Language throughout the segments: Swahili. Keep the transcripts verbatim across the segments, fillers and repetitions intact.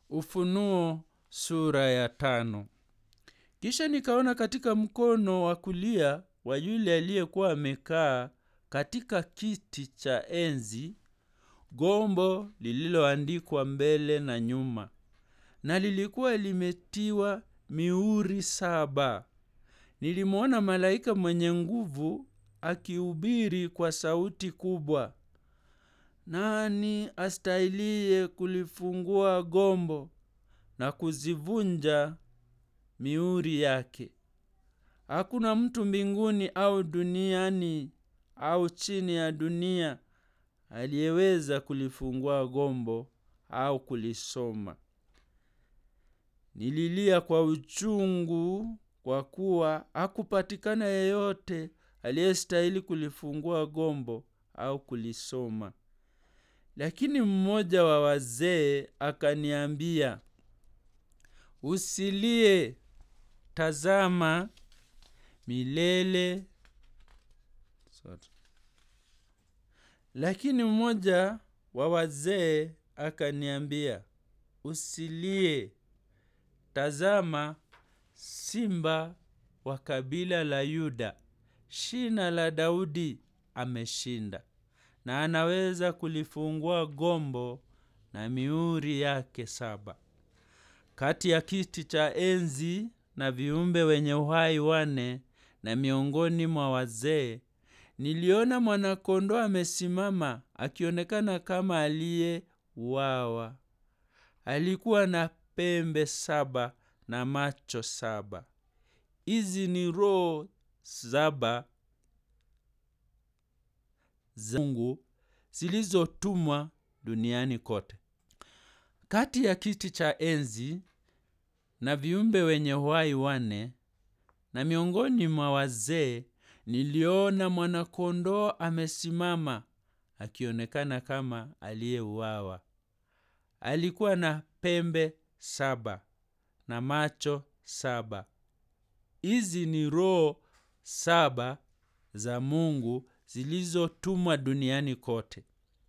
Ufunuo sura ya tano. Kisha nikaona katika mkono wa kulia wa yule aliyekuwa amekaa katika kiti cha enzi gombo lililoandikwa mbele na nyuma, na lilikuwa limetiwa mihuri saba. Nilimwona malaika mwenye nguvu akihubiri kwa sauti kubwa, "Nani astahiliye kulifungua gombo na kuzivunja mihuri yake?" Hakuna mtu mbinguni au duniani au chini ya dunia aliyeweza kulifungua gombo au kulisoma. Nililia kwa uchungu kwa kuwa hakupatikana yeyote aliyestahili kulifungua gombo au kulisoma. Lakini mmoja wa wazee akaniambia, "Usilie, tazama milele." Sorry. Lakini mmoja wa wazee akaniambia, "Usilie, tazama simba wa kabila la Yuda, shina la Daudi ameshinda, na anaweza kulifungua gombo na mihuri yake saba." Kati ya kiti cha enzi na viumbe wenye uhai wane na miongoni mwa wazee, niliona mwana-kondoo amesimama akionekana kama aliyeuawa. Alikuwa na pembe saba na macho saba. Hizi ni roho saba za Mungu zilizotumwa duniani kote. Kati ya kiti cha enzi na viumbe wenye uhai wane na miongoni mwa wazee, niliona mwana-kondoo amesimama akionekana kama aliyeuawa. Alikuwa na pembe saba na macho saba. Hizi ni roho saba za Mungu zilizotumwa duniani kote.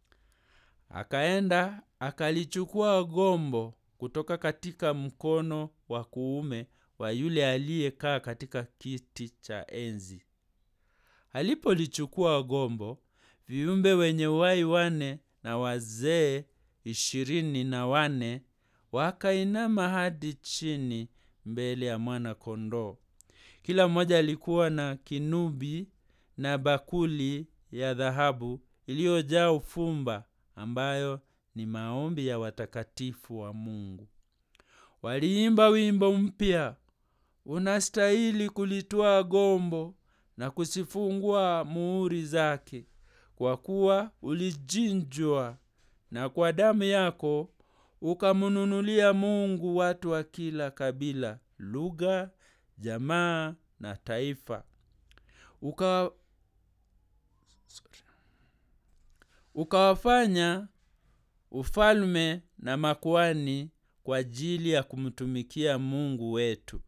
Akaenda akalichukua gombo kutoka katika mkono wa kuume wa yule aliyekaa katika kiti cha enzi. Alipolichukua gombo, viumbe wenye uhai wane na wazee ishirini na wane wakainama hadi chini mbele ya mwana-kondoo. Kila mmoja alikuwa na kinubi na bakuli ya dhahabu iliyojaa ufumba, ambayo ni maombi ya watakatifu wa Mungu. Waliimba wimbo mpya, "Unastahili kulitwaa gombo na kuzifungua muhuri zake, kwa kuwa ulichinjwa, na kwa damu yako ukamnunulia Mungu watu wa kila kabila, lugha, jamaa na taifa. Uka Sorry. Ukawafanya ufalme na makuhani kwa ajili ya kumtumikia Mungu wetu.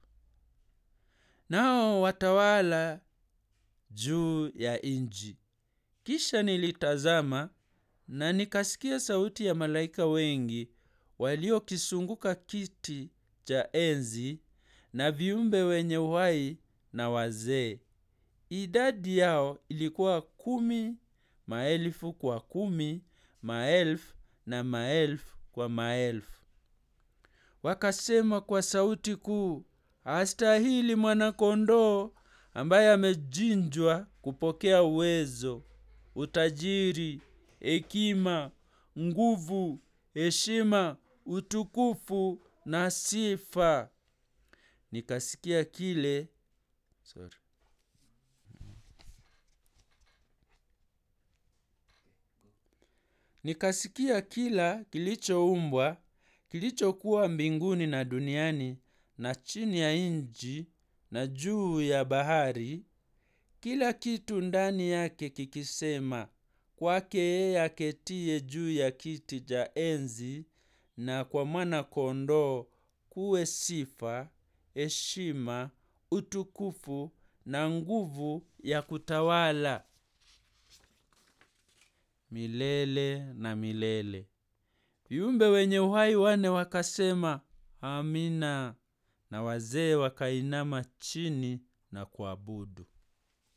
Nao watawala juu ya nchi." Kisha nilitazama na nikasikia sauti ya malaika wengi waliokizunguka kiti cha enzi na viumbe wenye uhai na wazee. Idadi yao ilikuwa kumi, maelfu kwa kumi, maelfu na maelfu kwa maelfu. Wakasema kwa sauti kuu, "Astahili mwana-kondoo ambaye amechinjwa kupokea uwezo, utajiri, hekima, nguvu, heshima, utukufu na sifa." Nikasikia kile Sorry. Nikasikia kila kilichoumbwa, kilichokuwa mbinguni na duniani na chini ya nchi na juu ya bahari, kila kitu ndani yake kikisema, "Kwake yeye aketie juu ya kiti cha enzi na kwa mwana-kondoo kuwe sifa, heshima, utukufu na nguvu ya kutawala milele na milele." Viumbe wenye uhai wane wakasema, Amina. Na wazee wakainama chini na kuabudu.